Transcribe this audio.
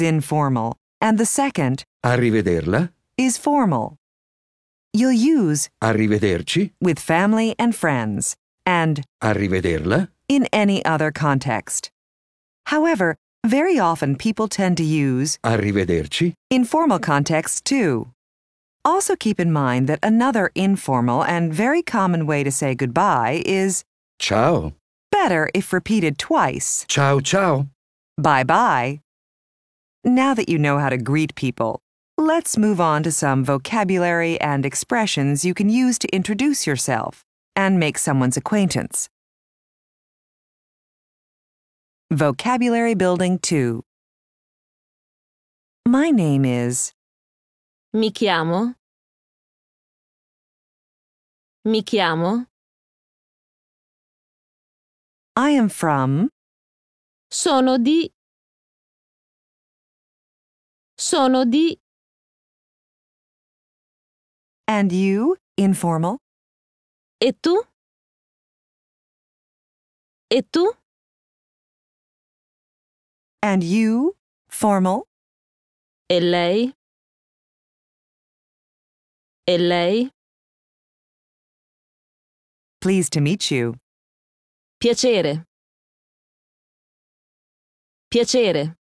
informal, and the second Arrivederla, is formal. You'll use arrivederci, with family and friends and arrivederla, in any other context. However, very often people tend to use arrivederci, in formal contexts too. Also keep in mind that another informal and very common way to say goodbye is ciao, better if repeated twice. ciao ciao. Bye-bye. Now that you know how to greet people, let's move on to some vocabulary and expressions you can use to introduce yourself and make someone's acquaintance. Vocabulary Building 2. My name is. Mi chiamo. Mi chiamo. I am from. Sono di. Sono di. And you, informal. E tu? E tu? And you, formal. E lei? E lei? Pleased to meet you. Piacere. Piacere.